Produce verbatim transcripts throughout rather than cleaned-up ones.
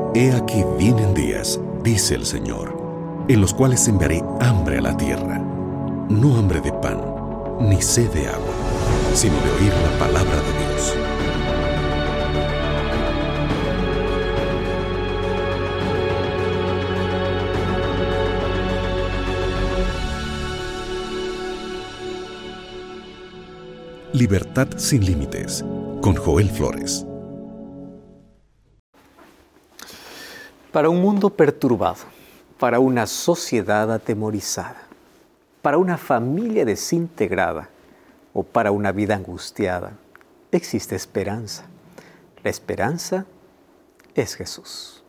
He aquí vienen días, dice el Señor, en los cuales enviaré hambre a la tierra, no hambre de pan, ni sed de agua, sino de oír la palabra de Dios. Libertad sin límites, con Joel Flores. Para un mundo perturbado, para una sociedad atemorizada, para una familia desintegrada o para una vida angustiada, existe esperanza. La esperanza es Jesús.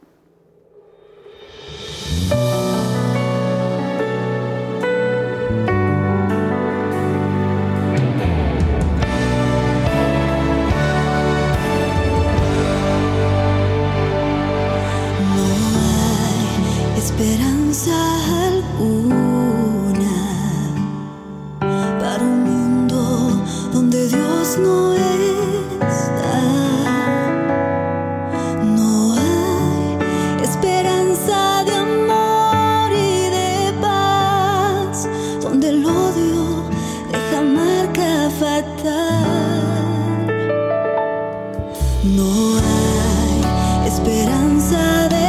Esperanza alguna para un mundo donde Dios no está. No hay esperanza de amor y de paz, donde el odio deja marca fatal. No hay esperanza de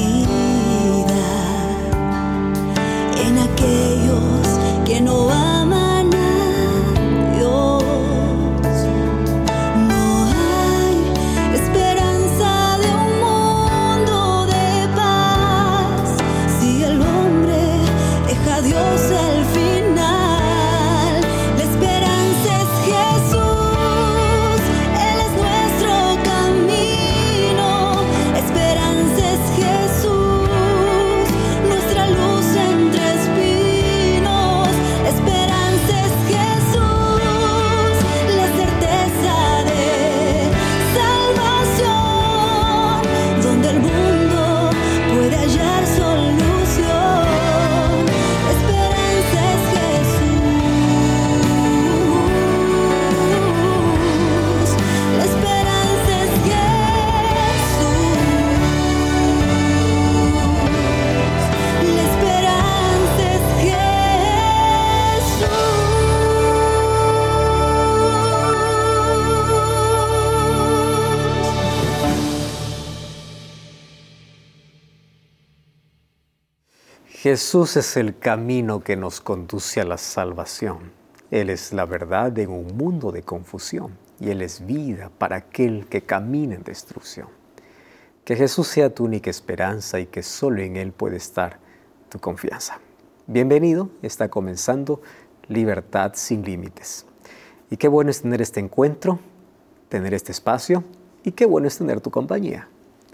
aquellos que no aman a Dios. No hay esperanza de un mundo de paz si el hombre deja a Dios al final. La esperanza es Jesús, Él es nuestro camino. La esperanza es Jesús, nuestra luz entre Jesús es el camino que nos conduce a la salvación. Él es la verdad en un mundo de confusión y Él es vida para aquel que camina en destrucción. Que Jesús sea tu única esperanza y que solo en Él puede estar tu confianza. Bienvenido, está comenzando Libertad sin Límites. Y qué bueno es tener este encuentro, tener este espacio y qué bueno es tener tu compañía.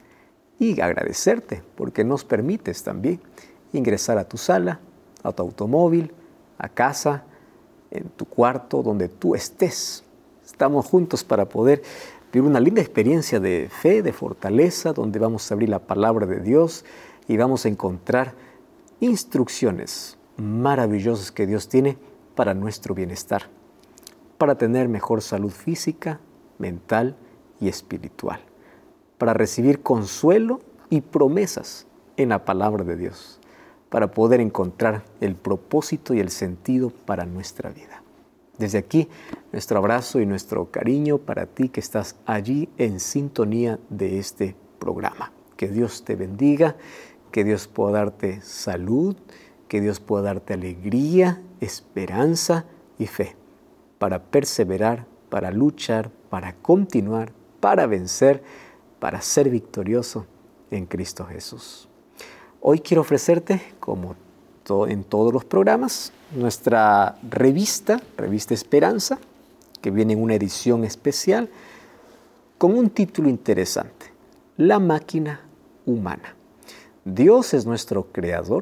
Y agradecerte porque nos permites también ingresar a tu sala, a tu automóvil, a casa, en tu cuarto, donde tú estés. Estamos juntos para poder vivir una linda experiencia de fe, de fortaleza, donde vamos a abrir la palabra de Dios y vamos a encontrar instrucciones maravillosas que Dios tiene para nuestro bienestar, para tener mejor salud física, mental y espiritual, para recibir consuelo y promesas en la palabra de Dios, para poder encontrar el propósito y el sentido para nuestra vida. Desde aquí, nuestro abrazo y nuestro cariño para ti que estás allí en sintonía de este programa. Que Dios te bendiga, que Dios pueda darte salud, que Dios pueda darte alegría, esperanza y fe para perseverar, para luchar, para continuar, para vencer, para ser victorioso en Cristo Jesús. Hoy quiero ofrecerte, como to- en todos los programas, nuestra revista, Revista Esperanza, que viene en una edición especial con un título interesante: La máquina humana. Dios es nuestro creador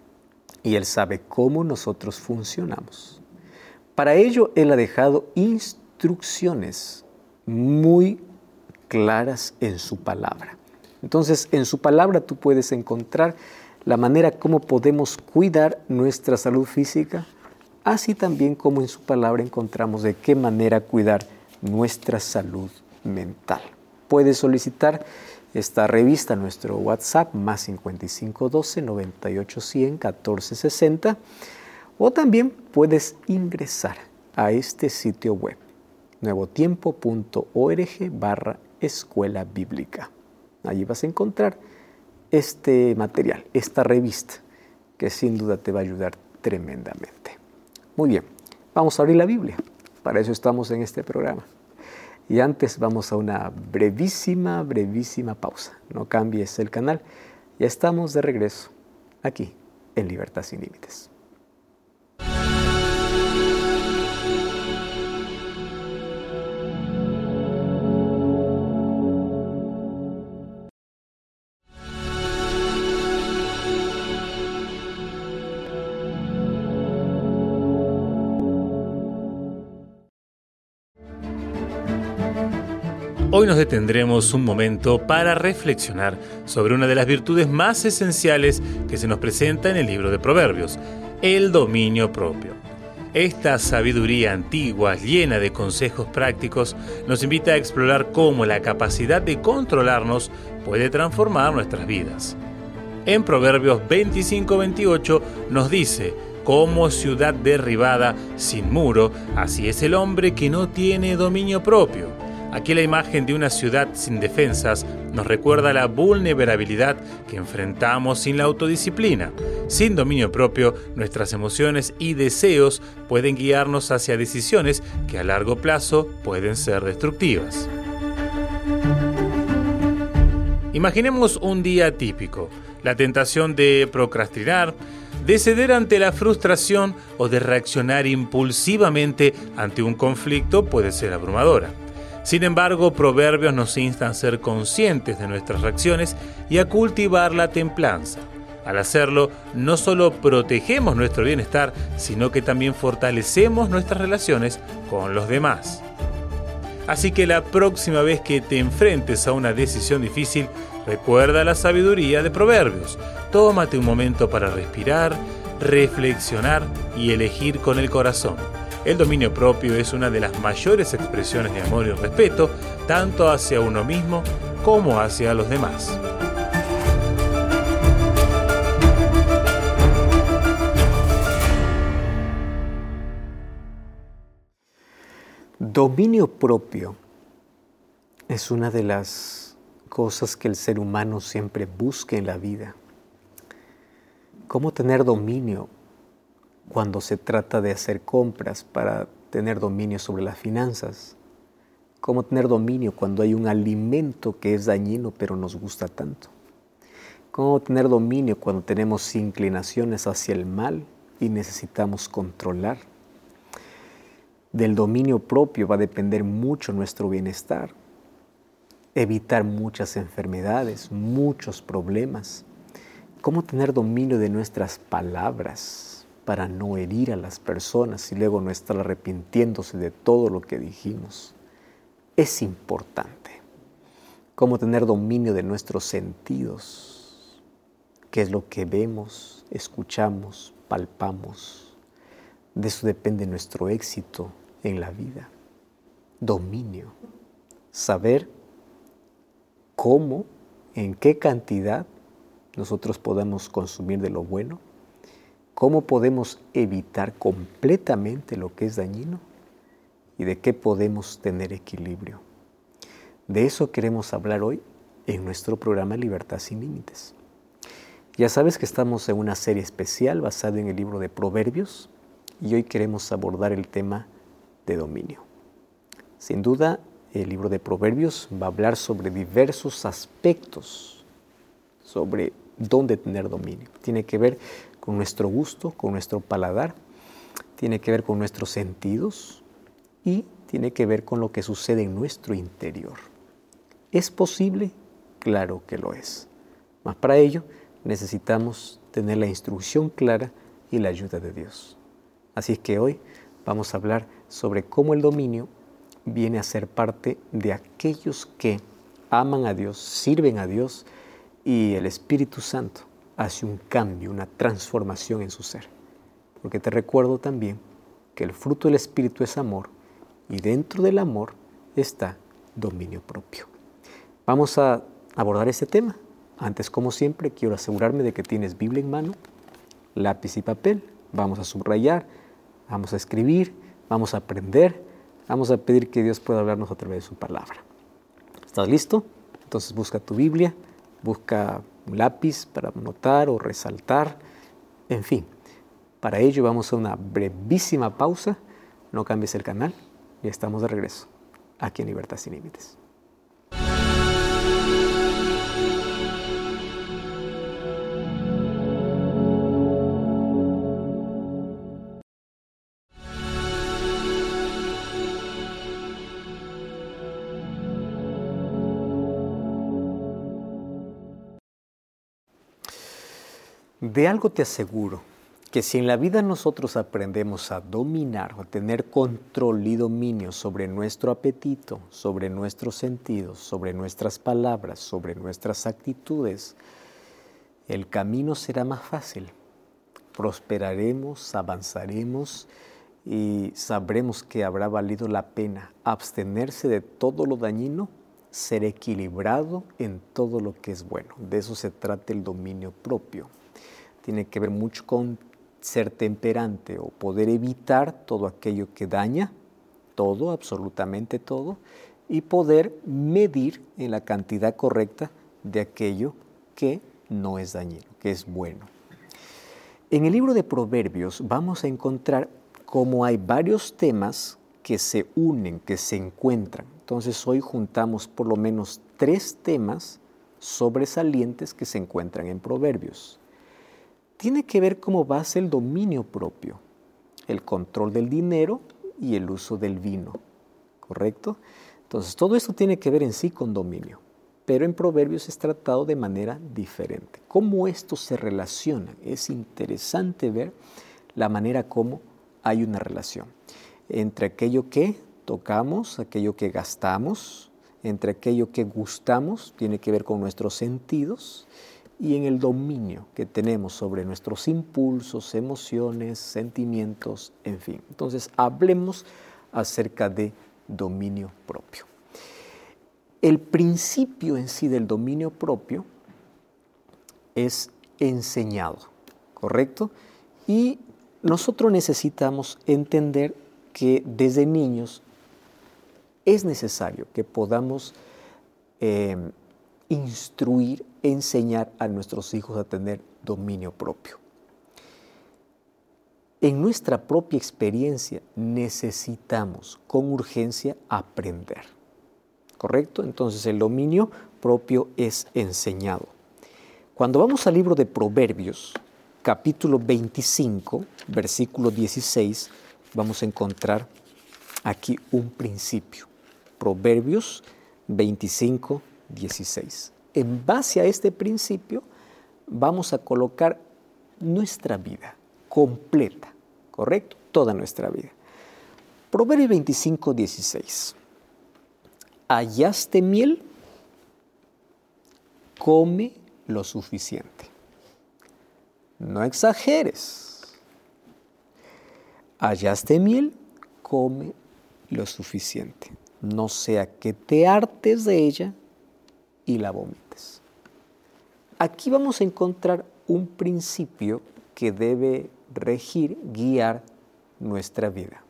y Él sabe cómo nosotros funcionamos. Para ello, Él ha dejado instrucciones muy claras en su palabra. Entonces, en su palabra tú puedes encontrar la manera como podemos cuidar nuestra salud física, así también como en su palabra encontramos de qué manera cuidar nuestra salud mental. Puedes solicitar esta revista a nuestro WhatsApp más cincuenta y cinco doce, noventa y ocho cien, catorce sesenta, o también puedes ingresar a este sitio web, nuevotiempo punto org barra escuela bíblica. Allí vas a encontrar este material, esta revista, que sin duda te va a ayudar tremendamente. Muy bien, vamos a abrir la Biblia. Para eso estamos en este programa. Y antes vamos a una brevísima, brevísima pausa. No cambies el canal. Ya estamos de regreso aquí en Libertad Sin Límites. Hoy nos detendremos un momento para reflexionar sobre una de las virtudes más esenciales que se nos presenta en el libro de Proverbios, el dominio propio. Esta sabiduría antigua, llena de consejos prácticos, nos invita a explorar cómo la capacidad de controlarnos puede transformar nuestras vidas. En Proverbios veinticinco veintiocho nos dice: como ciudad derribada sin muro, así es el hombre que no tiene dominio propio. Aquí la imagen de una ciudad sin defensas nos recuerda la vulnerabilidad que enfrentamos sin la autodisciplina. Sin dominio propio, nuestras emociones y deseos pueden guiarnos hacia decisiones que a largo plazo pueden ser destructivas. Imaginemos un día típico, la tentación de procrastinar, de ceder ante la frustración o de reaccionar impulsivamente ante un conflicto puede ser abrumadora. Sin embargo, Proverbios nos insta a ser conscientes de nuestras reacciones y a cultivar la templanza. Al hacerlo, no solo protegemos nuestro bienestar, sino que también fortalecemos nuestras relaciones con los demás. Así que la próxima vez que te enfrentes a una decisión difícil, recuerda la sabiduría de Proverbios. Tómate un momento para respirar, reflexionar y elegir con el corazón. El dominio propio es una de las mayores expresiones de amor y respeto, tanto hacia uno mismo como hacia los demás. Dominio propio es una de las cosas que el ser humano siempre busca en la vida. ¿Cómo tener dominio cuando se trata de hacer compras para tener dominio sobre las finanzas? ¿Cómo tener dominio cuando hay un alimento que es dañino pero nos gusta tanto? ¿Cómo tener dominio cuando tenemos inclinaciones hacia el mal y necesitamos controlar? Del dominio propio va a depender mucho nuestro bienestar, evitar muchas enfermedades, muchos problemas. ¿Cómo tener dominio de nuestras palabras para no herir a las personas y luego no estar arrepintiéndose de todo lo que dijimos? Es importante. ¿Cómo tener dominio de nuestros sentidos? ¿Qué es lo que vemos, escuchamos, palpamos? De eso depende nuestro éxito en la vida. Dominio. Saber cómo, en qué cantidad nosotros podemos consumir de lo bueno. ¿Cómo podemos evitar completamente lo que es dañino? ¿Y de qué podemos tener equilibrio? De eso queremos hablar hoy en nuestro programa Libertad Sin Límites. Ya sabes que estamos en una serie especial basada en el libro de Proverbios y hoy queremos abordar el tema de dominio. Sin duda, el libro de Proverbios va a hablar sobre diversos aspectos sobre dónde tener dominio. Tiene que ver con nuestro gusto, con nuestro paladar, tiene que ver con nuestros sentidos y tiene que ver con lo que sucede en nuestro interior. ¿Es posible? Claro que lo es. Mas para ello necesitamos tener la instrucción clara y la ayuda de Dios. Así que hoy vamos a hablar sobre cómo el dominio viene a ser parte de aquellos que aman a Dios, sirven a Dios y el Espíritu Santo hace un cambio, una transformación en su ser. Porque te recuerdo también que el fruto del Espíritu es amor y dentro del amor está dominio propio. Vamos a abordar este tema. Antes, como siempre, quiero asegurarme de que tienes Biblia en mano, lápiz y papel. Vamos a subrayar, vamos a escribir, vamos a aprender, vamos a pedir que Dios pueda hablarnos a través de su palabra. ¿Estás listo? Entonces busca tu Biblia, busca un lápiz para anotar o resaltar, en fin. Para ello vamos a una brevísima pausa. No cambies el canal y estamos de regreso aquí en Libertad Sin Límites. De algo te aseguro, que si en la vida nosotros aprendemos a dominar o a tener control y dominio sobre nuestro apetito, sobre nuestros sentidos, sobre nuestras palabras, sobre nuestras actitudes, el camino será más fácil. Prosperaremos, avanzaremos y sabremos que habrá valido la pena abstenerse de todo lo dañino, ser equilibrado en todo lo que es bueno. De eso se trata el dominio propio. Tiene que ver mucho con ser temperante o poder evitar todo aquello que daña, todo, absolutamente todo, y poder medir en la cantidad correcta de aquello que no es dañino, que es bueno. En el libro de Proverbios vamos a encontrar cómo hay varios temas que se unen, que se encuentran. Entonces hoy juntamos por lo menos tres temas sobresalientes que se encuentran en Proverbios. Tiene que ver como base el dominio propio, el control del dinero y el uso del vino, ¿correcto? Entonces, todo esto tiene que ver en sí con dominio, pero en Proverbios es tratado de manera diferente. ¿Cómo estos se relacionan? Es interesante ver la manera como hay una relación entre aquello que tocamos, aquello que gastamos, entre aquello que gustamos, tiene que ver con nuestros sentidos, y en el dominio que tenemos sobre nuestros impulsos, emociones, sentimientos, en fin. Entonces, hablemos acerca de dominio propio. El principio en sí del dominio propio es enseñado, ¿correcto? Y nosotros necesitamos entender que desde niños es necesario que podamos eh, instruir, enseñar a nuestros hijos a tener dominio propio. En nuestra propia experiencia necesitamos con urgencia aprender, ¿correcto? Entonces el dominio propio es enseñado. Cuando vamos al libro de Proverbios, capítulo veinticinco, versículo dieciséis, vamos a encontrar aquí un principio. Proverbios veinticinco, dieciséis. En base a este principio vamos a colocar nuestra vida completa, ¿correcto? Toda nuestra vida. Proverbios veinticinco, dieciséis. Hallaste miel, come lo suficiente. No exageres. Hallaste miel, come lo suficiente. No sea que te hartes de ella y la vomites. Aquí vamos a encontrar un principio que debe regir, guiar nuestra vida.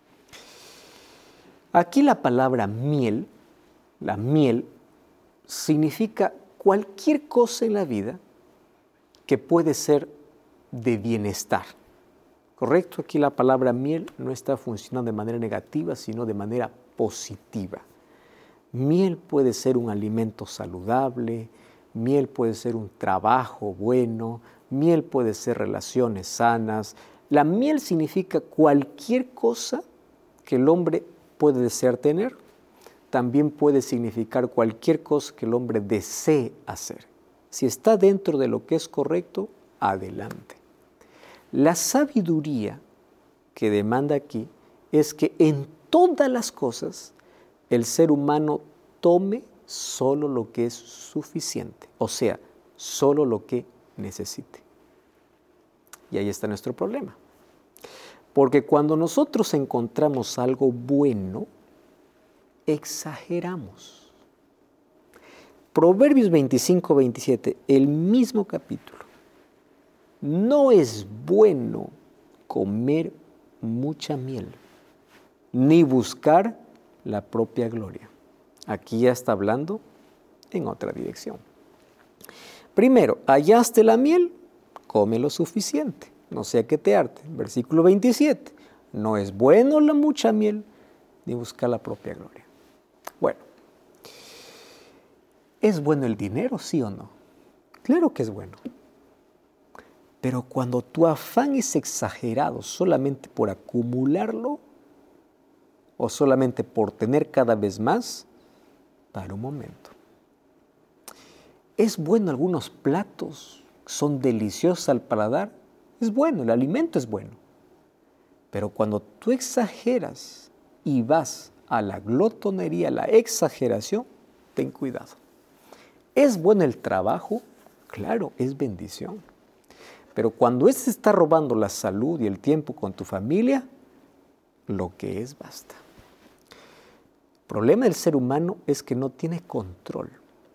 Aquí la palabra miel, la miel, significa cualquier cosa en la vida que puede ser de bienestar. ¿Correcto? Aquí la palabra miel no está funcionando de manera negativa, sino de manera positiva. Miel puede ser un alimento saludable, miel puede ser un trabajo bueno, miel puede ser relaciones sanas. La miel significa cualquier cosa que el hombre puede desear tener. También puede significar cualquier cosa que el hombre desee hacer. Si está dentro de lo que es correcto, adelante. La sabiduría que demanda aquí es que en todas las cosas el ser humano tome solo lo que es suficiente, o sea, solo lo que necesite. Y ahí está nuestro problema. Porque cuando nosotros encontramos algo bueno, exageramos. Proverbios veinticinco, veintisiete, el mismo capítulo. No es bueno comer mucha miel, ni buscar la propia gloria. Aquí ya está hablando en otra dirección. Primero, hallaste la miel, come lo suficiente, no sea que te harte. Versículo veintisiete, no es bueno la mucha miel, ni buscar la propia gloria. Bueno, ¿es bueno el dinero, sí o no? Claro que es bueno. Pero cuando tu afán es exagerado solamente por acumularlo o solamente por tener cada vez más, para un momento. ¿Es bueno algunos platos? ¿Son deliciosos al paladar? Es bueno, el alimento es bueno. Pero cuando tú exageras y vas a la glotonería, la exageración, ten cuidado. ¿Es bueno el trabajo? Claro, es bendición. Pero cuando este está robando la salud y el tiempo con tu familia, lo que es basta. El problema del ser humano es que no tiene control.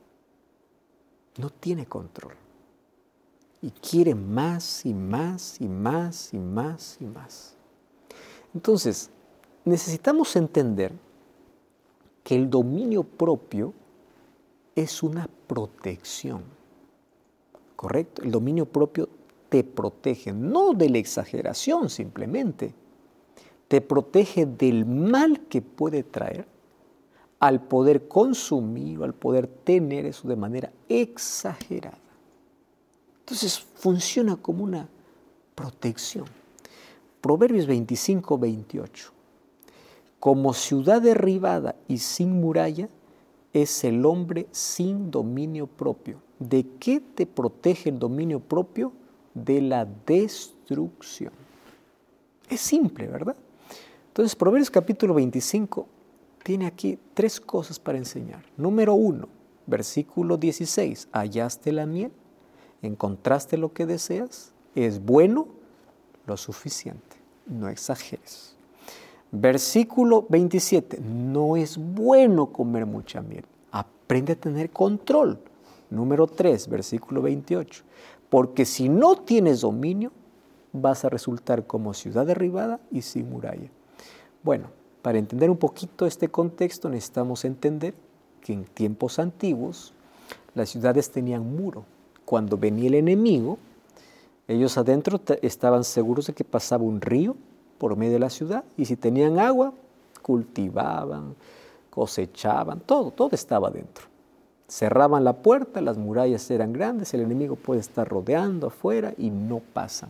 No tiene control. Y quiere más y más y más y más y más. Entonces, necesitamos entender que el dominio propio es una protección. ¿Correcto? El dominio propio te protege, no de la exageración simplemente. Te protege del mal que puede traer al poder consumir o al poder tener eso de manera exagerada. Entonces funciona como una protección. Proverbios veinticinco, veintiocho. Como ciudad derribada y sin muralla es el hombre sin dominio propio. ¿De qué te protege el dominio propio? De la destrucción. Es simple, ¿verdad? Entonces, Proverbios capítulo veinticinco tiene aquí tres cosas para enseñar. Número uno, versículo dieciséis. Hallaste la miel, encontraste lo que deseas, es bueno lo suficiente, no exageres. Versículo veintisiete, no es bueno comer mucha miel, aprende a tener control. Número tres, versículo veintiocho, porque si no tienes dominio, vas a resultar como ciudad derribada y sin muralla. Bueno, para entender un poquito este contexto necesitamos entender que en tiempos antiguos las ciudades tenían muro. Cuando venía el enemigo, ellos adentro estaban seguros de que pasaba un río por medio de la ciudad y si tenían agua, cultivaban, cosechaban, todo, todo estaba dentro. Cerraban la puerta, las murallas eran grandes, el enemigo puede estar rodeando afuera y no pasan.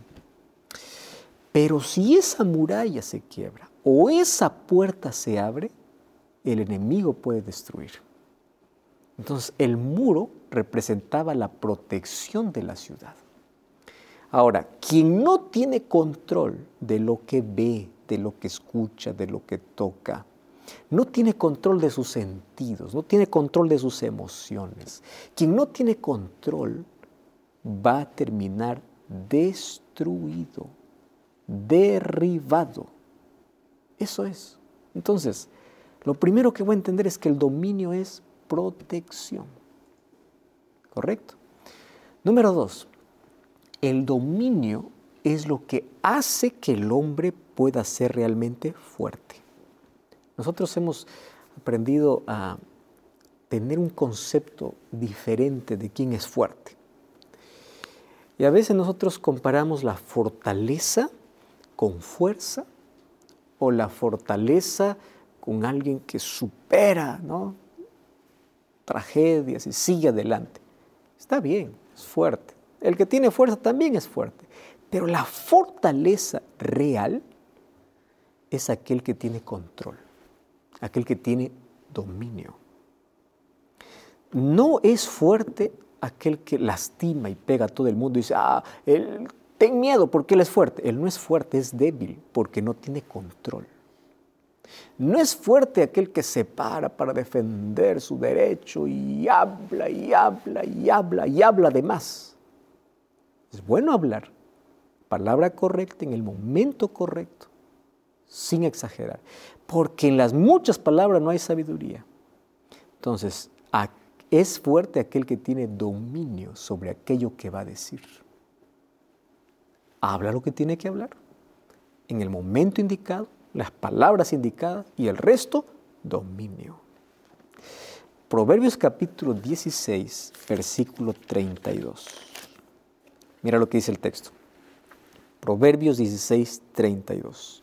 Pero si esa muralla se quiebra o esa puerta se abre, el enemigo puede destruir. Entonces el muro representaba la protección de la ciudad. Ahora, quien no tiene control de lo que ve, de lo que escucha, de lo que toca, no tiene control de sus sentidos, no tiene control de sus emociones. Quien no tiene control va a terminar destruido, derribado. Eso es. Entonces, lo primero que voy a entender es que el dominio es protección. ¿Correcto? Número dos, el dominio es lo que hace que el hombre pueda ser realmente fuerte. Nosotros hemos aprendido a tener un concepto diferente de quién es fuerte. Y a veces nosotros comparamos la fortaleza con fuerza o la fortaleza con alguien que supera, ¿no?, tragedias y sigue adelante. Está bien, es fuerte. El que tiene fuerza también es fuerte. Pero la fortaleza real es aquel que tiene control, aquel que tiene dominio. No es fuerte aquel que lastima y pega a todo el mundo y dice, ah, él, ten miedo porque él es fuerte. Él no es fuerte, es débil porque no tiene control. No es fuerte aquel que se para para defender su derecho y habla y habla y habla y habla de más. Es bueno hablar, palabra correcta en el momento correcto, sin exagerar, porque en las muchas palabras no hay sabiduría. Entonces, Es fuerte aquel que tiene dominio sobre aquello que va a decir. Habla lo que tiene que hablar, en el momento indicado, las palabras indicadas y el resto, dominio. Proverbios capítulo dieciséis, versículo treinta y dos. Mira lo que dice el texto. Proverbios dieciséis, treinta y dos.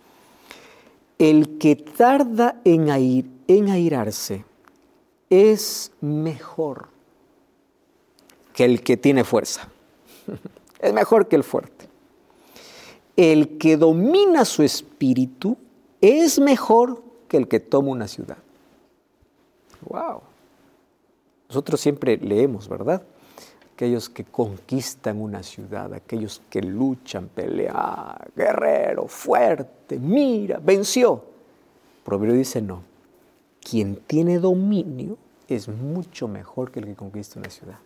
El que tarda en, air, en airarse es mejor que el que tiene fuerza. Es mejor que el fuerte. El que domina su espíritu es mejor que el que toma una ciudad. ¡Wow! Nosotros siempre leemos, ¿verdad? Aquellos que conquistan una ciudad, aquellos que luchan, pelean, ah, guerrero, fuerte, mira, venció. Proverbio dice no. Quien tiene dominio es mucho mejor que el que conquista una ciudad.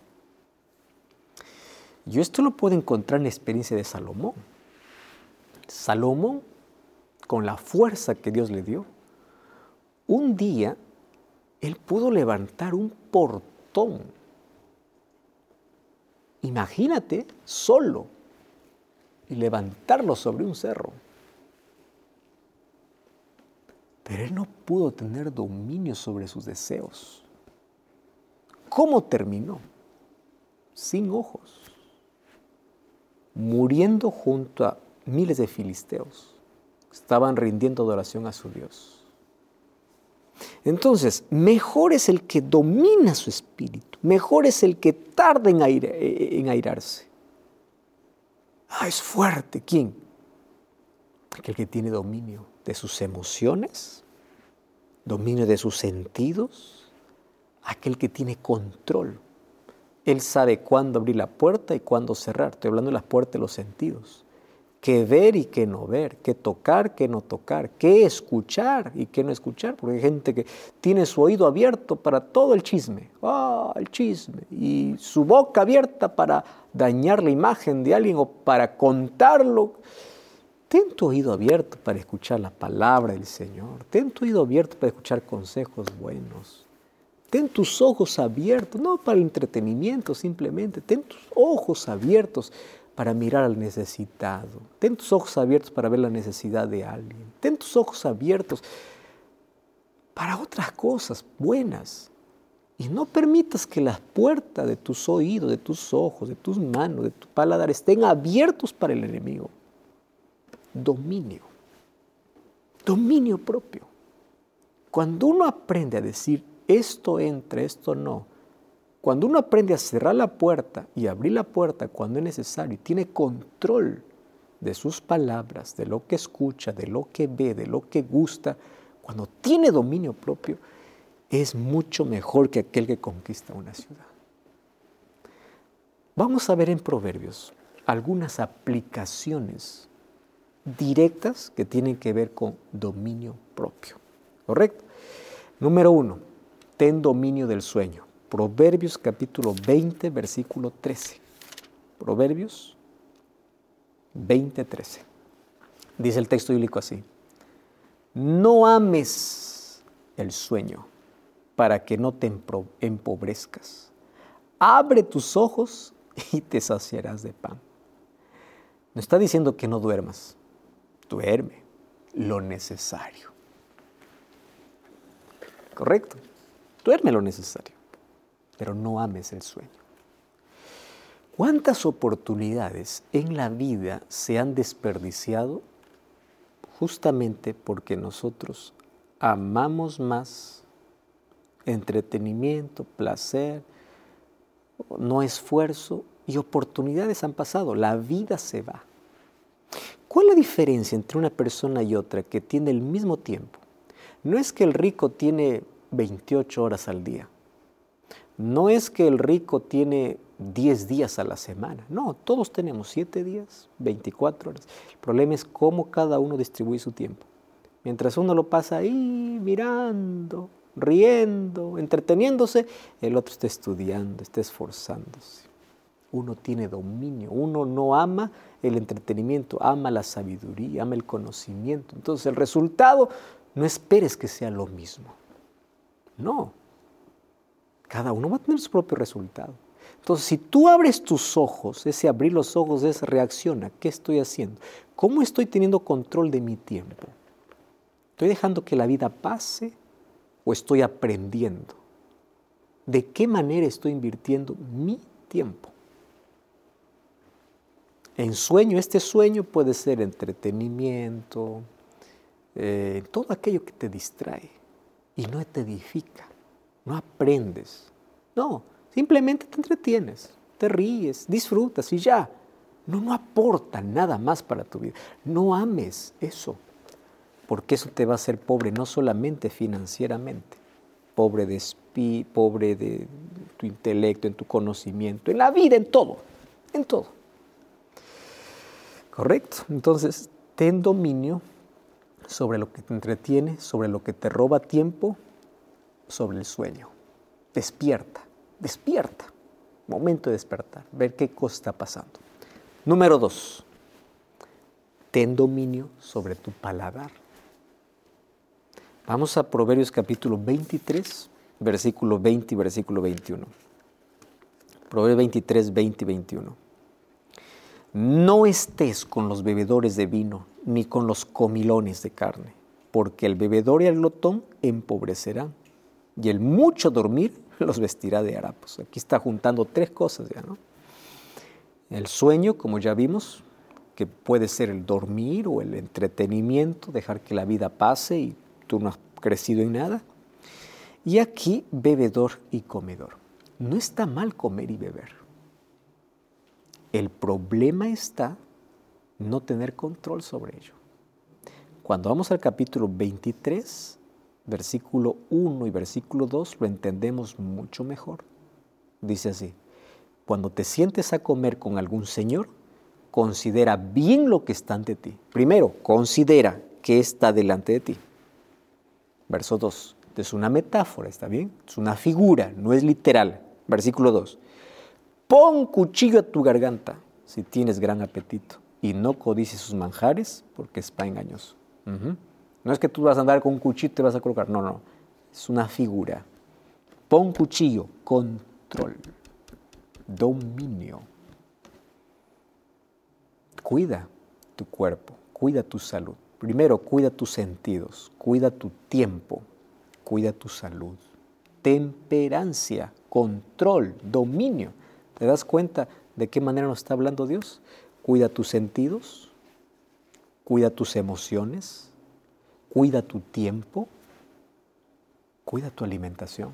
Yo esto lo puedo encontrar en la experiencia de Salomón. Salomón, con la fuerza que Dios le dio, un día él pudo levantar un portón. Imagínate, solo, y levantarlo sobre un cerro. Pero él no pudo tener dominio sobre sus deseos. ¿Cómo terminó? Sin ojos, muriendo junto a miles de filisteos que estaban rindiendo adoración a su Dios. Entonces, mejor es el que domina su espíritu, mejor es el que tarda en, aire, en airarse. Ah, es fuerte. ¿Quién? Aquel que tiene dominio de sus emociones, dominio de sus sentidos, aquel que tiene control. Él sabe cuándo abrir la puerta y cuándo cerrar. Estoy hablando de las puertas de los sentidos. Qué ver y qué no ver, qué tocar, qué no tocar, qué escuchar y qué no escuchar. Porque hay gente que tiene su oído abierto para todo el chisme. ¡Ah, el chisme! Y su boca abierta para dañar la imagen de alguien o para contarlo. Ten tu oído abierto para escuchar la palabra del Señor. Ten tu oído abierto para escuchar consejos buenos. Ten tus ojos abiertos, no para el entretenimiento simplemente. Ten tus ojos abiertos para mirar al necesitado. Ten tus ojos abiertos para ver la necesidad de alguien. Ten tus ojos abiertos para otras cosas buenas. Y no permitas que las puertas de tus oídos, de tus ojos, de tus manos, de tu paladar estén abiertos para el enemigo. Dominio. Dominio propio. Cuando uno aprende a decir esto entra, esto no, cuando uno aprende a cerrar la puerta y abrir la puerta cuando es necesario y tiene control de sus palabras, de lo que escucha, de lo que ve, de lo que gusta, cuando tiene dominio propio, es mucho mejor que aquel que conquista una ciudad. Vamos a ver en Proverbios algunas aplicaciones directas que tienen que ver con dominio propio. ¿Correcto? Número uno, ten dominio del sueño. Proverbios capítulo veinte, versículo trece. Proverbios veinte, trece. Dice el texto bíblico así: no ames el sueño para que no te empobrezcas. Abre tus ojos y te saciarás de pan. No está diciendo que no duermas. Duerme lo necesario. ¿Correcto? Duerme lo necesario, pero no ames el sueño. ¿Cuántas oportunidades en la vida se han desperdiciado justamente porque nosotros amamos más entretenimiento, placer, no esfuerzo, y oportunidades han pasado? La vida se va. ¿Cuál es la diferencia entre una persona y otra que tiene el mismo tiempo? No es que el rico tiene veintiocho horas al día. No es que el rico tiene diez días a la semana. No, todos tenemos siete días, veinticuatro horas. El problema es cómo cada uno distribuye su tiempo. Mientras uno lo pasa ahí mirando, riendo, entreteniéndose, el otro está estudiando, está esforzándose. Uno tiene dominio, uno no ama el entretenimiento, ama la sabiduría, ama el conocimiento. Entonces el resultado, no esperes que sea lo mismo. No. Cada uno va a tener su propio resultado. Entonces, si tú abres tus ojos, ese abrir los ojos es reacciona. ¿Qué estoy haciendo? ¿Cómo estoy teniendo control de mi tiempo? ¿Estoy dejando que la vida pase o estoy aprendiendo? ¿De qué manera estoy invirtiendo mi tiempo? En sueño, este sueño puede ser entretenimiento, eh, todo aquello que te distrae y no te edifica, no aprendes. No, simplemente te entretienes, te ríes, disfrutas y ya. No, no aporta nada más para tu vida. No ames eso, porque eso te va a hacer pobre no solamente financieramente, pobre de espí, pobre de tu intelecto, en tu conocimiento, en la vida, en todo, en todo. ¿Correcto? Entonces, ten dominio sobre lo que te entretiene, sobre lo que te roba tiempo, sobre el sueño. Despierta, despierta. Momento de despertar, ver qué cosa está pasando. Número dos, ten dominio sobre tu paladar. Vamos a Proverbios capítulo veintitrés, versículo veinte y versículo veintiuno. Proverbios veintitrés, veinte y veintiuno. No estés con los bebedores de vino, ni con los comilones de carne, porque el bebedor y el glotón empobrecerán, y el mucho dormir los vestirá de harapos. Aquí está juntando tres cosas ya, ¿no? El sueño, como ya vimos, que puede ser el dormir o el entretenimiento, dejar que la vida pase y tú no has crecido en nada. Y aquí, bebedor y comedor. No está mal comer y beber. El problema está no tener control sobre ello. Cuando vamos al capítulo veintitrés, versículo uno y versículo dos, lo entendemos mucho mejor. Dice así: cuando te sientes a comer con algún señor, considera bien lo que está ante ti. Primero, considera qué está delante de ti. Verso dos. Es una metáfora, ¿está bien? Es una figura, no es literal. Versículo dos. Pon cuchillo a tu garganta si tienes gran apetito y no codicies sus manjares porque es pan engañoso. Uh-huh. No es que tú vas a andar con un cuchillo y te vas a colocar. No, no. Es una figura. Pon cuchillo, control, dominio. Cuida tu cuerpo, cuida tu salud. Primero, cuida tus sentidos, cuida tu tiempo, cuida tu salud. Temperancia, control, dominio. ¿Te das cuenta de qué manera nos está hablando Dios? Cuida tus sentidos, cuida tus emociones, cuida tu tiempo, cuida tu alimentación.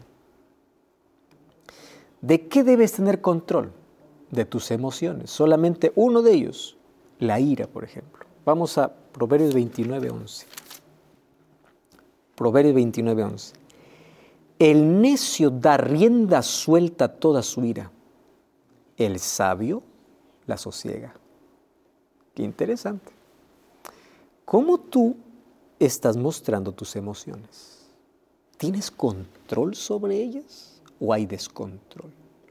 ¿De qué debes tener control? De tus emociones. Solamente uno de ellos, la ira, por ejemplo. Vamos a Proverbios veintinueve, once. Proverbios veintinueve, once. El necio da rienda suelta a toda su ira. El sabio la sosiega. Qué interesante. ¿Cómo tú estás mostrando tus emociones? ¿Tienes control sobre ellas o hay descontrol?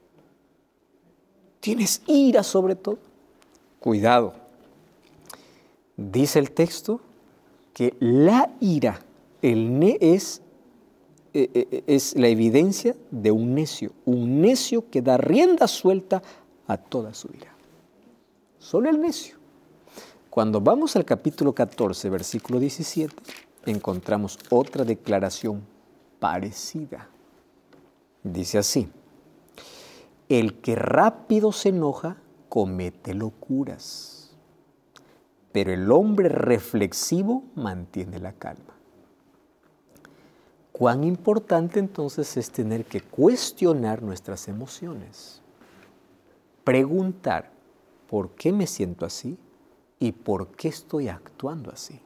¿Tienes ira sobre todo? Cuidado. Dice el texto que la ira el ne- es, eh, es la evidencia de un necio, un necio que da rienda suelta a toda su ira. Solo el necio. Cuando vamos al capítulo catorce, versículo diecisiete, encontramos otra declaración parecida. Dice así: el que rápido se enoja comete locuras, pero el hombre reflexivo mantiene la calma. Cuán importante entonces es tener que cuestionar nuestras emociones, preguntar por qué me siento así y por qué estoy actuando así.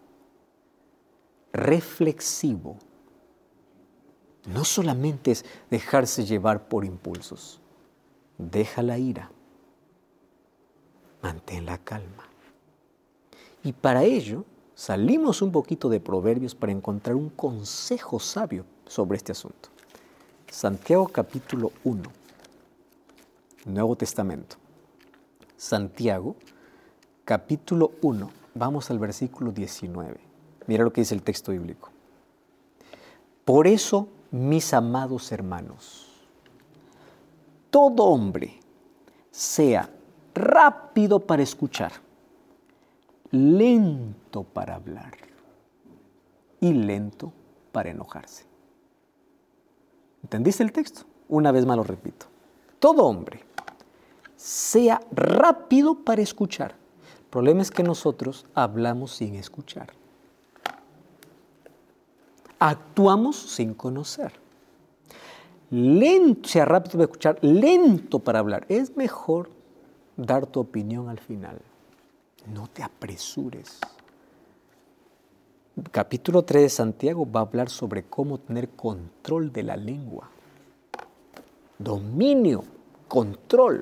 Reflexivo. No solamente es dejarse llevar por impulsos. Deja la ira. Mantén la calma. Y para ello salimos un poquito de Proverbios para encontrar un consejo sabio sobre este asunto. Santiago capítulo uno, Nuevo Testamento. Santiago capítulo uno, vamos al versículo diecinueve. Mira lo que dice el texto bíblico. Por eso, mis amados hermanos, todo hombre sea rápido para escuchar, lento para hablar y lento para enojarse. ¿Entendiste el texto? Una vez más lo repito. Todo hombre sea rápido para escuchar. El problema es que nosotros hablamos sin escuchar. Actuamos sin conocer. Lento, sea rápido para escuchar, lento para hablar. Es mejor dar tu opinión al final. No te apresures. Capítulo tres de Santiago va a hablar sobre cómo tener control de la lengua. Dominio, control.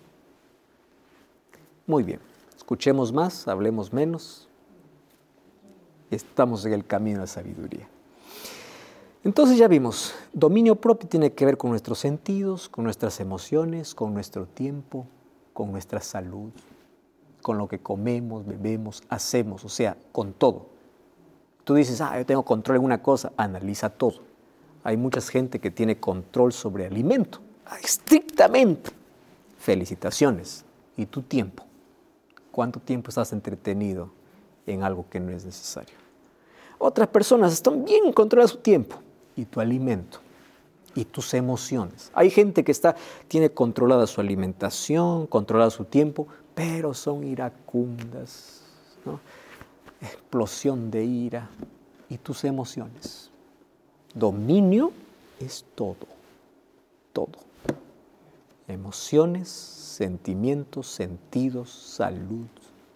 Muy bien, escuchemos más, hablemos menos. Estamos en el camino de la sabiduría. Entonces ya vimos, dominio propio tiene que ver con nuestros sentidos, con nuestras emociones, con nuestro tiempo, con nuestra salud, con lo que comemos, bebemos, hacemos, o sea, con todo. Tú dices, ah, yo tengo control en una cosa, analiza todo. Hay mucha gente que tiene control sobre alimento, estrictamente. Felicitaciones. ¿Y tu tiempo? ¿Cuánto tiempo estás entretenido en algo que no es necesario? Otras personas están bien controladas su tiempo. ¿Y tu alimento? ¿Y tus emociones? Hay gente que está, tiene controlada su alimentación, controlada su tiempo, pero son iracundas, ¿no? Explosión de ira. ¿Y tus emociones? Dominio es todo, todo. Emociones, sentimientos, sentidos, salud,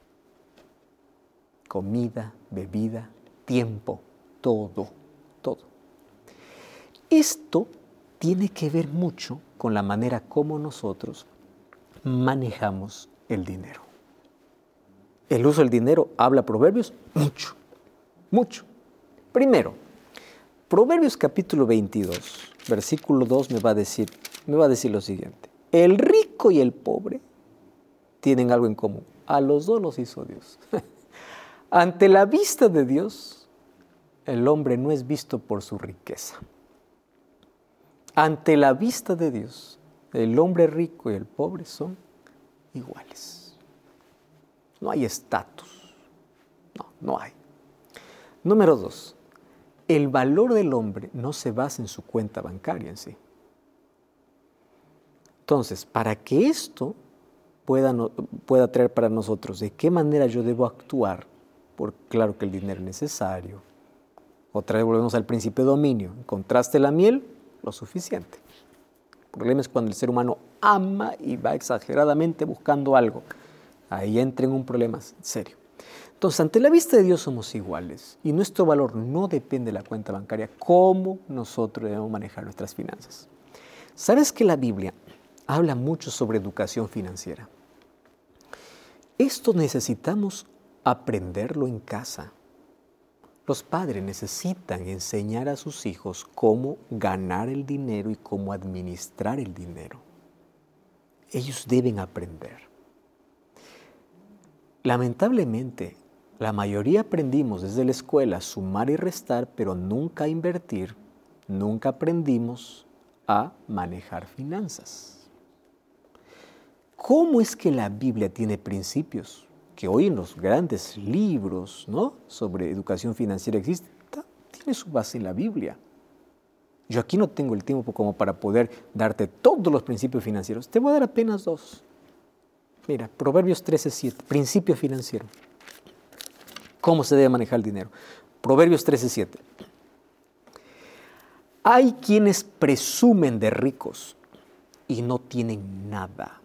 comida, bebida, tiempo, todo, todo. Esto tiene que ver mucho con la manera como nosotros manejamos el dinero. El uso del dinero, habla Proverbios, mucho, mucho. Primero, Proverbios capítulo veintidós, versículo dos me va a decir, me va a decir lo siguiente. El rico y el pobre tienen algo en común. A los dos los hizo Dios. Ante la vista de Dios, el hombre no es visto por su riqueza. Ante la vista de Dios, el hombre rico y el pobre son iguales. No hay estatus. No, no hay. Número dos, el valor del hombre no se basa en su cuenta bancaria en sí. Entonces, para que esto pueda, no, pueda traer para nosotros de qué manera yo debo actuar, porque claro que el dinero es necesario. Otra vez volvemos al principio de dominio. Encontraste la miel, lo suficiente. El problema es cuando el ser humano ama y va exageradamente buscando algo. Ahí entra en un problema serio. Entonces, ante la vista de Dios somos iguales y nuestro valor no depende de la cuenta bancaria, cómo nosotros debemos manejar nuestras finanzas. ¿Sabes que la Biblia habla mucho sobre educación financiera? Esto necesitamos aprenderlo en casa. Los padres necesitan enseñar a sus hijos cómo ganar el dinero y cómo administrar el dinero. Ellos deben aprender. Lamentablemente, la mayoría aprendimos desde la escuela a sumar y restar, pero nunca a invertir, nunca aprendimos a manejar finanzas. ¿Cómo es que la Biblia tiene principios que hoy en los grandes libros, ¿no?, sobre educación financiera existen? Tiene su base en la Biblia. Yo aquí no tengo el tiempo como para poder darte todos los principios financieros. Te voy a dar apenas dos. Mira, Proverbios trece siete, principio financiero. ¿Cómo se debe manejar el dinero? Proverbios trece siete. Hay quienes presumen de ricos y no tienen nada.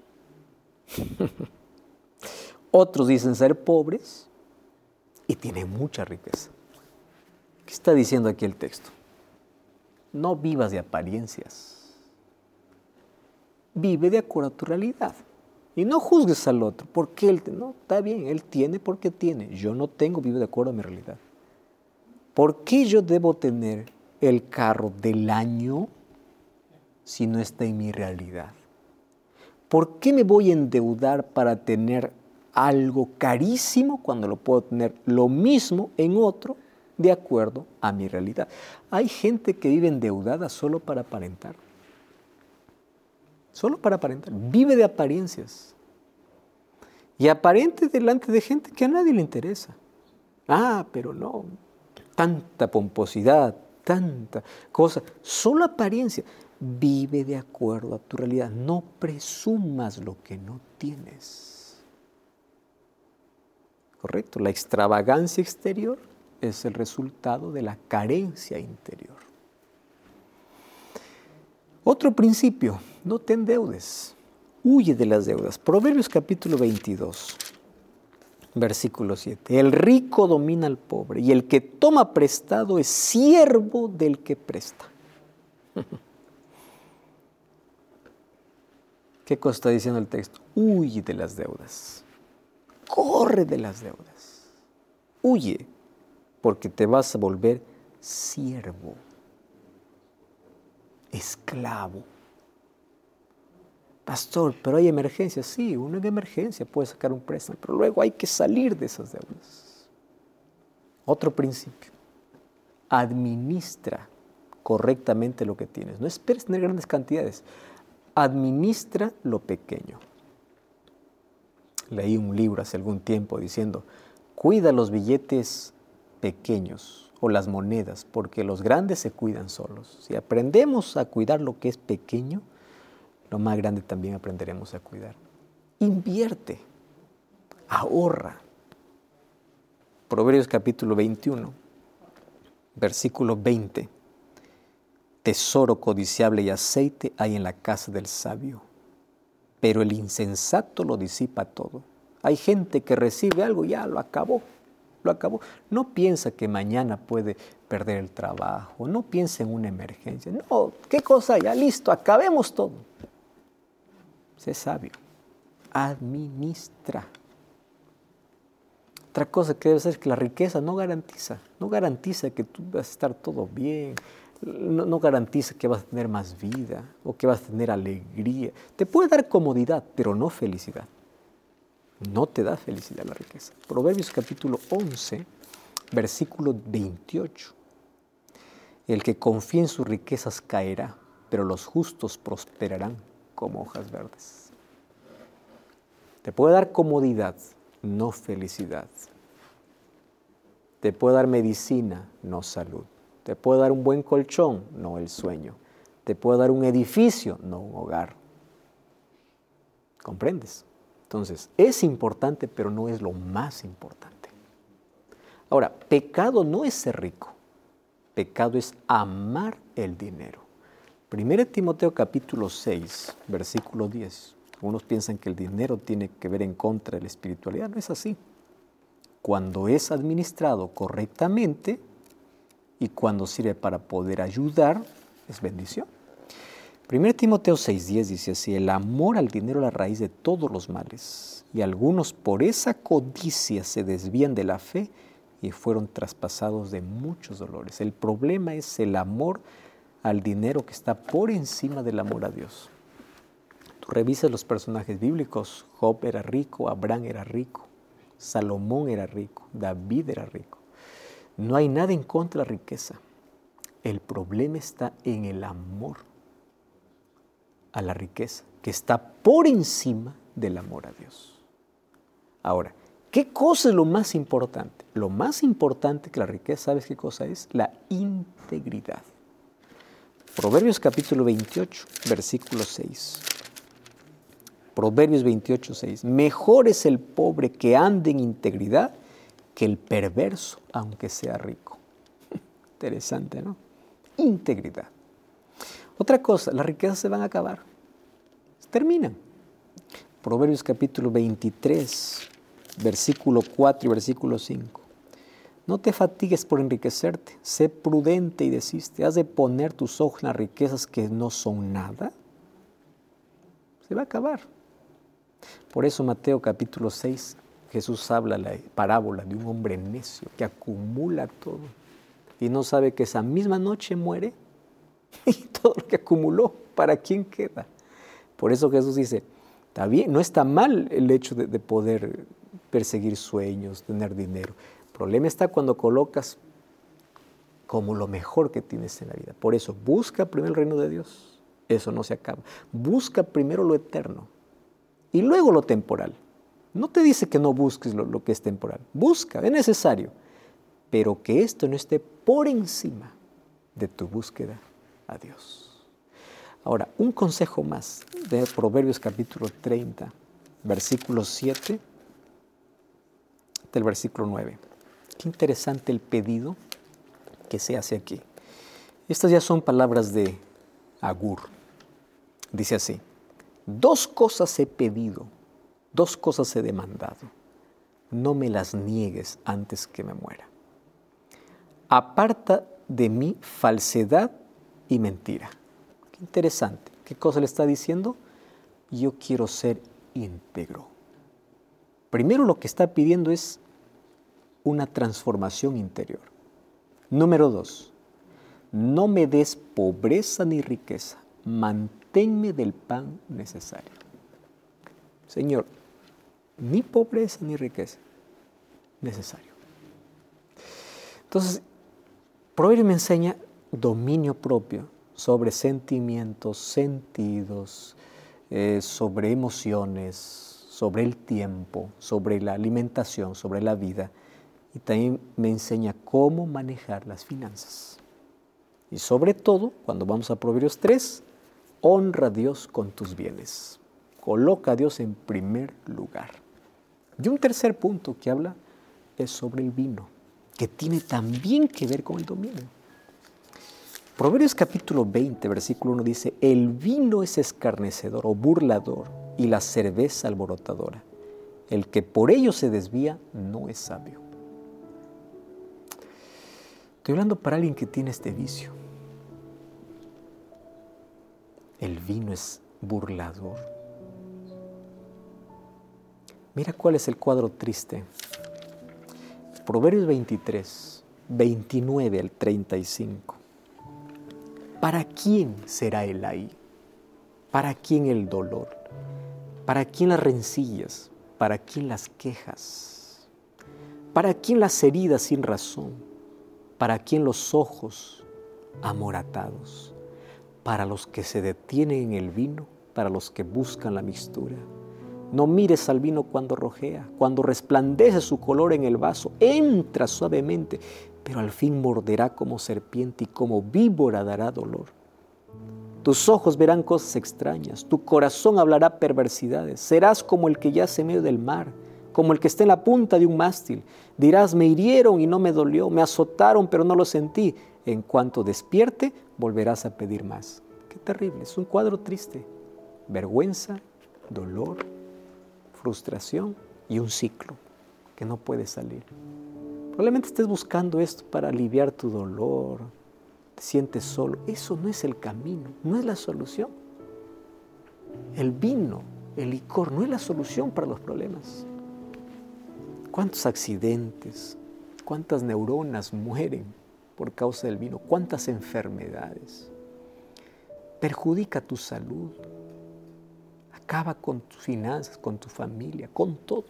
Otros dicen ser pobres y tienen mucha riqueza. ¿Qué está diciendo aquí el texto? No vivas de apariencias. Vive de acuerdo a tu realidad. Y no juzgues al otro. ¿Por qué él? No, está bien, él tiene porque tiene. Yo no tengo, vivo de acuerdo a mi realidad. ¿Por qué yo debo tener el carro del año si no está en mi realidad? ¿Por qué me voy a endeudar para tener algo carísimo cuando lo puedo tener lo mismo en otro de acuerdo a mi realidad? Hay gente que vive endeudada solo para aparentar. Solo para aparentar. Vive de apariencias. Y aparente delante de gente que a nadie le interesa. Ah, pero no. Tanta pomposidad, tanta cosa. Solo apariencia. Vive de acuerdo a tu realidad. No presumas lo que no tienes. ¿Correcto? La extravagancia exterior es el resultado de la carencia interior. Otro principio, no te endeudes. Huye de las deudas. Proverbios capítulo veintidós, versículo siete. El rico domina al pobre y el que toma prestado es siervo del que presta. ¿Qué cosa está diciendo el texto? Huye de las deudas. Corre de las deudas. Huye, porque te vas a volver siervo, esclavo. Pastor, pero hay emergencias. Sí, uno en emergencia puede sacar un préstamo, pero luego hay que salir de esas deudas. Otro principio. Administra correctamente lo que tienes. No esperes tener grandes cantidades. Administra lo pequeño. Leí un libro hace algún tiempo diciendo, cuida los billetes pequeños o las monedas, porque los grandes se cuidan solos. Si aprendemos a cuidar lo que es pequeño, lo más grande también aprenderemos a cuidar. Invierte, ahorra. Proverbios capítulo veintiuno, versículo veinte. Tesoro codiciable y aceite hay en la casa del sabio, pero el insensato lo disipa todo. Hay gente que recibe algo y ya lo acabó, lo acabó. No piensa que mañana puede perder el trabajo, no piensa en una emergencia. No, ¿qué cosa? Ya listo, acabemos todo. Sé sabio, administra. Otra cosa que debe ser es que la riqueza no garantiza, no garantiza que tú vas a estar todo bien, no, no garantiza que vas a tener más vida o que vas a tener alegría. Te puede dar comodidad, pero no felicidad. No te da felicidad la riqueza. Proverbios capítulo once, versículo veintiocho. El que confía en sus riquezas caerá, pero los justos prosperarán como hojas verdes. Te puede dar comodidad, no felicidad. Te puede dar medicina, no salud. Te puede dar un buen colchón, no el sueño. Te puede dar un edificio, no un hogar. ¿Comprendes? Entonces, es importante, pero no es lo más importante. Ahora, pecado no es ser rico. Pecado es amar el dinero. Primera Timoteo capítulo seis, versículo diez. Algunos piensan que el dinero tiene que ver en contra de la espiritualidad. No es así. Cuando es administrado correctamente y cuando sirve para poder ayudar, es bendición. Primera Timoteo seis diez dice así, el amor al dinero es la raíz de todos los males, y algunos por esa codicia se desvían de la fe y fueron traspasados de muchos dolores. El problema es el amor al dinero que está por encima del amor a Dios. Tú revisas los personajes bíblicos, Job era rico, Abraham era rico, Salomón era rico, David era rico. No hay nada en contra de la riqueza. El problema está en el amor a la riqueza, que está por encima del amor a Dios. Ahora, ¿qué cosa es lo más importante? Lo más importante que la riqueza, ¿sabes qué cosa es? La integridad. Proverbios capítulo veintiocho, versículo seis. Proverbios veintiocho, seis. Mejor es el pobre que ande en integridad que el perverso, aunque sea rico. Interesante, ¿no? Integridad. Otra cosa, las riquezas se van a acabar. Terminan. Proverbios capítulo veintitrés, versículo cuatro y versículo cinco. No te fatigues por enriquecerte, sé prudente y desiste. ¿Has de poner tus ojos en las riquezas que no son nada? Se va a acabar. Por eso Mateo capítulo seis, Jesús habla la parábola de un hombre necio que acumula todo y no sabe que esa misma noche muere y todo lo que acumuló, ¿para quién queda? Por eso Jesús dice, está bien, no está mal el hecho de, de poder perseguir sueños, tener dinero. El problema está cuando colocas como lo mejor que tienes en la vida. Por eso, busca primero el reino de Dios Eso no se acaba. Busca primero lo eterno y luego lo temporal. No te dice que no busques lo, lo que es temporal. Busca, es necesario. Pero que esto no esté por encima de tu búsqueda a Dios. Ahora, un consejo más de Proverbios capítulo treinta, versículo siete del versículo nueve. Qué interesante el pedido que se hace aquí. Estas ya son palabras de Agur. Dice así: dos cosas he pedido, dos cosas he demandado. No me las niegues antes que me muera. Aparta de mí falsedad y mentira. Qué interesante. ¿Qué cosa le está diciendo? Yo quiero ser íntegro. Primero lo que está pidiendo es una transformación interior. Número dos, no me des pobreza ni riqueza, manténme del pan necesario. Señor, ni pobreza ni riqueza, necesario. Entonces, Proverbios me enseña dominio propio sobre sentimientos, sentidos, eh, sobre emociones, sobre el tiempo, sobre la alimentación, sobre la vida. Y también me enseña cómo manejar las finanzas. Y sobre todo, cuando vamos a Proverbios tres, honra a Dios con tus bienes. Coloca a Dios en primer lugar. Y un tercer punto que habla es sobre el vino, que tiene también que ver con el dominio. Proverbios capítulo veinte, versículo uno dice: el vino es escarnecedor o burlador y la cerveza alborotadora. El que por ello se desvía no es sabio. Estoy hablando para alguien que tiene este vicio. El vino es burlador. Mira cuál es el cuadro triste. Proverbios veintitrés, veintinueve al treinta y cinco. ¿Para quién será el ay? ¿Para quién el dolor? ¿Para quién las rencillas? ¿Para quién las quejas? ¿Para quién las heridas sin razón? ¿Para quién los ojos amoratados? Para los que se detienen en el vino, para los que buscan la mixtura. No mires al vino cuando rojea, cuando resplandece su color en el vaso, entra suavemente, pero al fin morderá como serpiente y como víbora dará dolor. Tus ojos verán cosas extrañas, tu corazón hablará perversidades, serás como el que yace en medio del mar, como el que está en la punta de un mástil. Dirás, me hirieron y no me dolió, me azotaron pero no lo sentí. En cuanto despierte, volverás a pedir más. Qué terrible, es un cuadro triste. Vergüenza, dolor, frustración y un ciclo que no puede salir. Probablemente estés buscando esto para aliviar tu dolor, te sientes solo. Eso no es el camino, no es la solución. El vino, el licor, no es la solución para los problemas. ¿Cuántos accidentes, cuántas neuronas mueren por causa del vino? ¿Cuántas enfermedades? Perjudica tu salud, acaba con tus finanzas, con tu familia, con todo.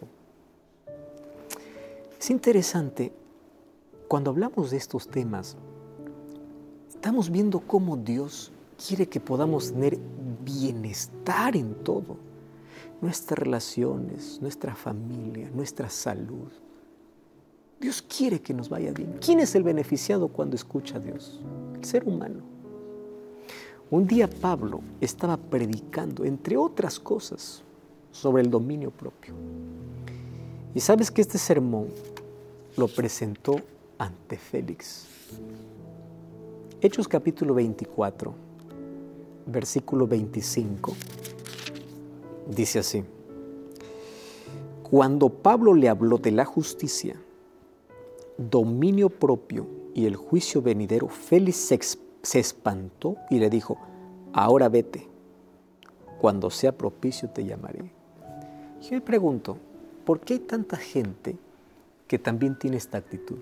Es interesante, cuando hablamos de estos temas, estamos viendo cómo Dios quiere que podamos tener bienestar en todo. Nuestras relaciones, nuestra familia, nuestra salud. Dios quiere que nos vaya bien. ¿Quién es el beneficiado cuando escucha a Dios? El ser humano. Un día Pablo estaba predicando, entre otras cosas, sobre el dominio propio. Y sabes que este sermón lo presentó ante Félix. Hechos capítulo veinticuatro, versículo veinticinco, dice así: cuando Pablo le habló de la justicia, dominio propio y el juicio venidero, Félix se, se espantó y le dijo: ahora vete, cuando sea propicio te llamaré. Yo me pregunto, ¿por qué hay tanta gente que también tiene esta actitud?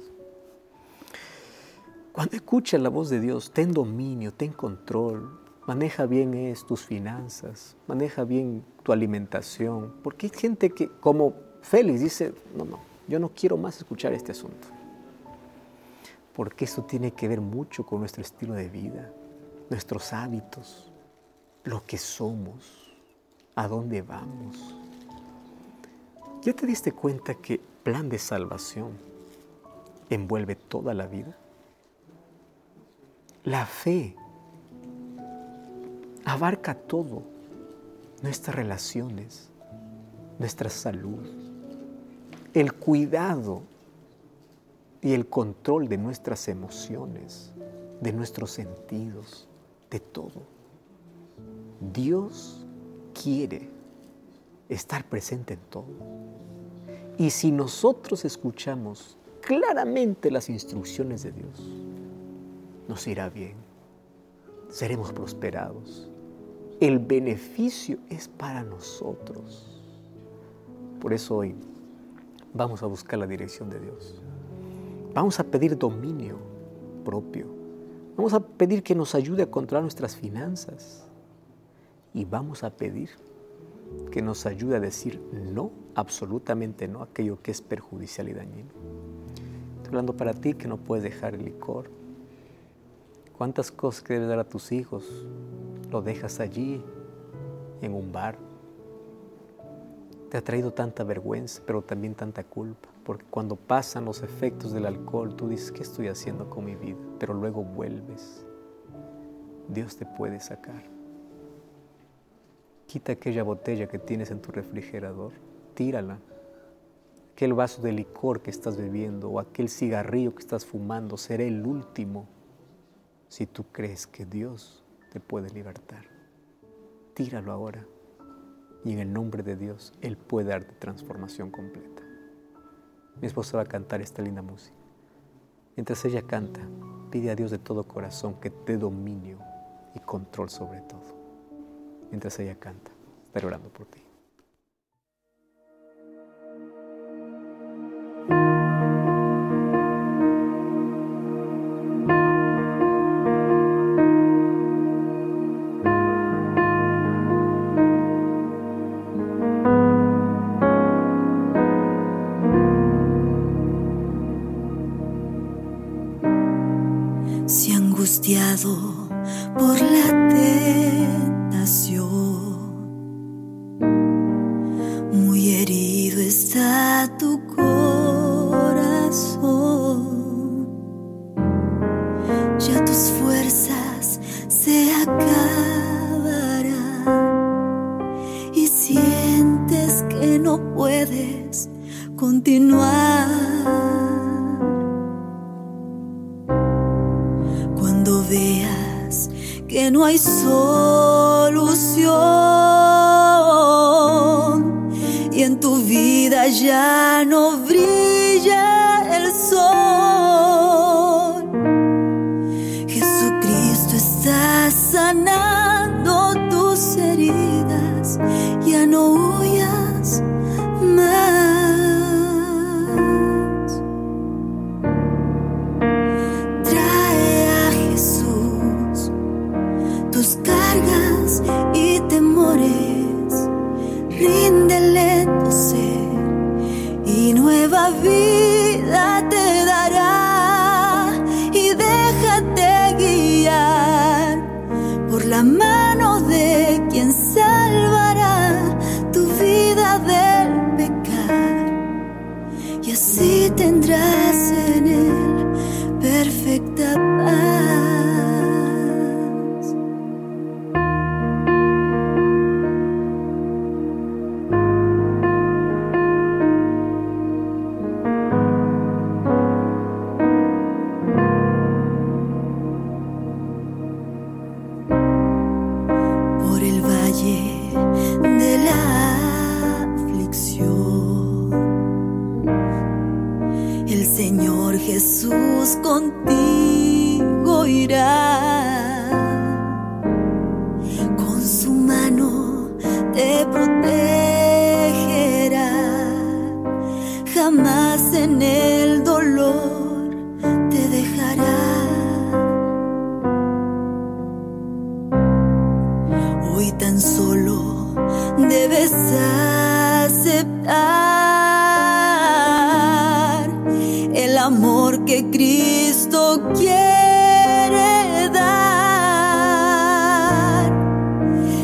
Cuando escucha la voz de Dios, ten dominio, ten control, maneja bien es, tus finanzas, maneja bien tu alimentación. Porque hay gente que, como Félix, dice, no, no, yo no quiero más escuchar este asunto. Porque eso tiene que ver mucho con nuestro estilo de vida, nuestros hábitos. lo que somos, a dónde vamos. ¿Ya te diste cuenta que plan de salvación envuelve toda la vida? La fe abarca todo, nuestras relaciones, nuestra salud, el cuidado y el control de nuestras emociones, de nuestros sentidos, de todo. Dios quiere estar presente en todo. Y si nosotros escuchamos claramente las instrucciones de Dios, nos irá bien, seremos prosperados. El beneficio es para nosotros. Por eso hoy vamos a buscar la dirección de Dios. Vamos a pedir dominio propio. Vamos a pedir que nos ayude a controlar nuestras finanzas. Y vamos a pedir que nos ayude a decir no, absolutamente no, a aquello que es perjudicial y dañino. Estoy hablando para ti que no puedes dejar el licor. ¿Cuántas cosas que debes dar a tus hijos lo dejas allí, en un bar? Te ha traído tanta vergüenza, pero también tanta culpa, porque cuando pasan los efectos del alcohol, tú dices, ¿qué estoy haciendo con mi vida? Pero luego vuelves. Dios te puede sacar. Quita aquella botella que tienes en tu refrigerador, tírala. Aquel vaso de licor que estás bebiendo o aquel cigarrillo que estás fumando será el último si tú crees que Dios te puede libertar. Tíralo ahora. Y en el nombre de Dios, Él puede darte transformación completa. Mi esposa va a cantar esta linda música. Mientras ella canta, pide a Dios de todo corazón que te dé dominio y control sobre todo. Mientras ella canta, estaré orando por ti. Si angustiado por la tentación, muy herido está tu corazón, ya tus fuerzas se acabarán y sientes que no puedes continuar. Cuando veas que no hay solución y en tu vida ya no brilla el sol, Jesucristo está sanando tus heridas, ya no huyas más. Tus cargas y temores, ríndele tu ser y nueva vida te dará, y déjate guiar por la mano de quien salvará tu vida del pecado, y así tendrás en él perfecta paz. De la aflicción, el Señor Jesús contigo irá, con su mano te protegerá, jamás en el dolor te dejará. Hoy tan solo debes aceptar el amor que Cristo quiere dar.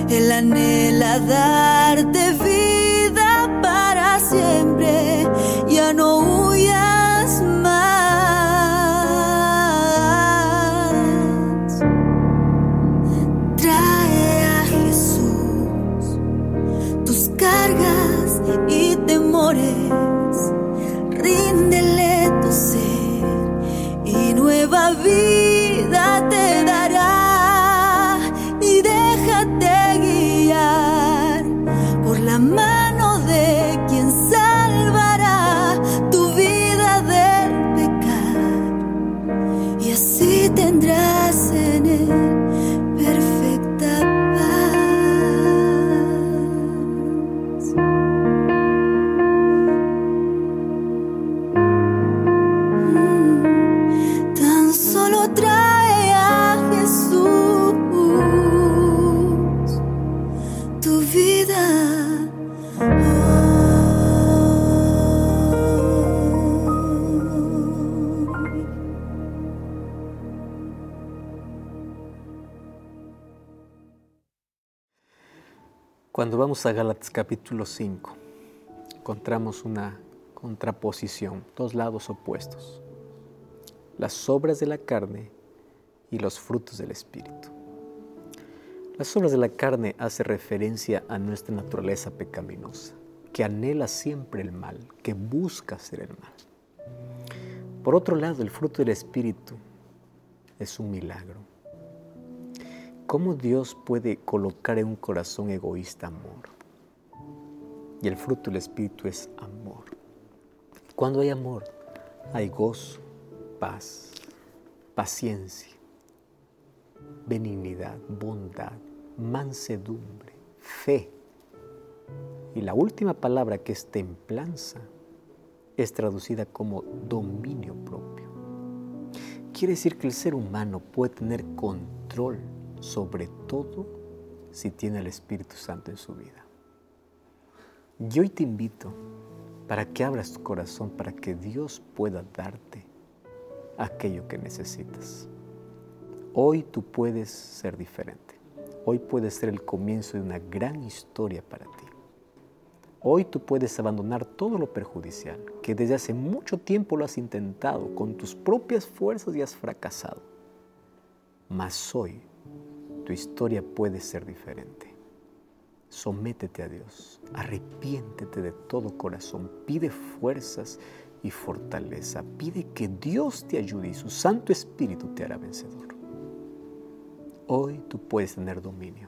amores, ríndele tu ser y nueva vida te dará. Y déjate guiar por la mano de quien salvará tu vida del pecado, y así tendrás en él perfecta paz. Mm, tan solo trae a Jesús tu vida. Cuando vamos a Gálatas capítulo cinco, encontramos una contraposición, dos lados opuestos: las obras de la carne y los frutos del Espíritu. Las obras de la carne hace referencia a nuestra naturaleza pecaminosa, que anhela siempre el mal, que busca hacer el mal. Por otro lado, el fruto del Espíritu es un milagro. ¿Cómo Dios puede colocar en un corazón egoísta amor? Y el fruto del Espíritu es amor. Cuando hay amor, hay gozo, paz, paciencia, benignidad, bondad, mansedumbre, fe. Y la última palabra, que es templanza, es traducida como dominio propio. Quiere decir que el ser humano puede tener control sobre todo si tiene el Espíritu Santo en su vida. Y hoy te invito para que abras tu corazón, para que Dios pueda darte aquello que necesitas. Hoy tú puedes ser diferente. Hoy puede ser el comienzo de una gran historia para ti. Hoy tú puedes abandonar todo lo perjudicial, que desde hace mucho tiempo lo has intentado con tus propias fuerzas y has fracasado. Mas hoy tu historia puede ser diferente. Sométete a Dios, arrepiéntete de todo corazón, pide fuerzas y fortaleza, pide que Dios te ayude y su Santo Espíritu te hará vencedor. Hoy tú puedes tener dominio,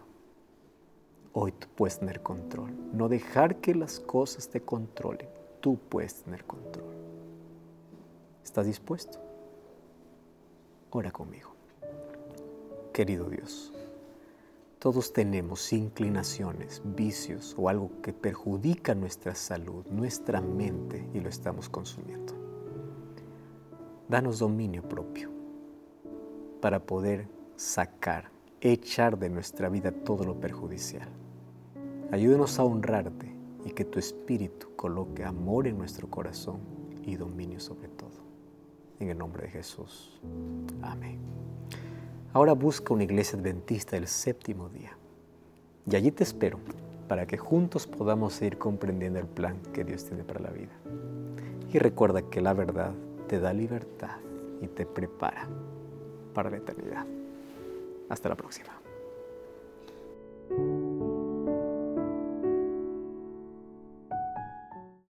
hoy tú puedes tener control. No dejar que las cosas te controlen, tú puedes tener control. ¿Estás dispuesto? Ora conmigo. Querido Dios, todos tenemos inclinaciones, vicios o algo que perjudica nuestra salud, nuestra mente, y lo estamos consumiendo. Danos dominio propio para poder sacar, echar de nuestra vida todo lo perjudicial. Ayúdanos a honrarte y que tu Espíritu coloque amor en nuestro corazón y dominio sobre todo. En el nombre de Jesús. Amén. Ahora busca una iglesia adventista del séptimo día. Y allí te espero para que juntos podamos seguir comprendiendo el plan que Dios tiene para la vida. Y recuerda que la verdad te da libertad y te prepara para la eternidad. Hasta la próxima.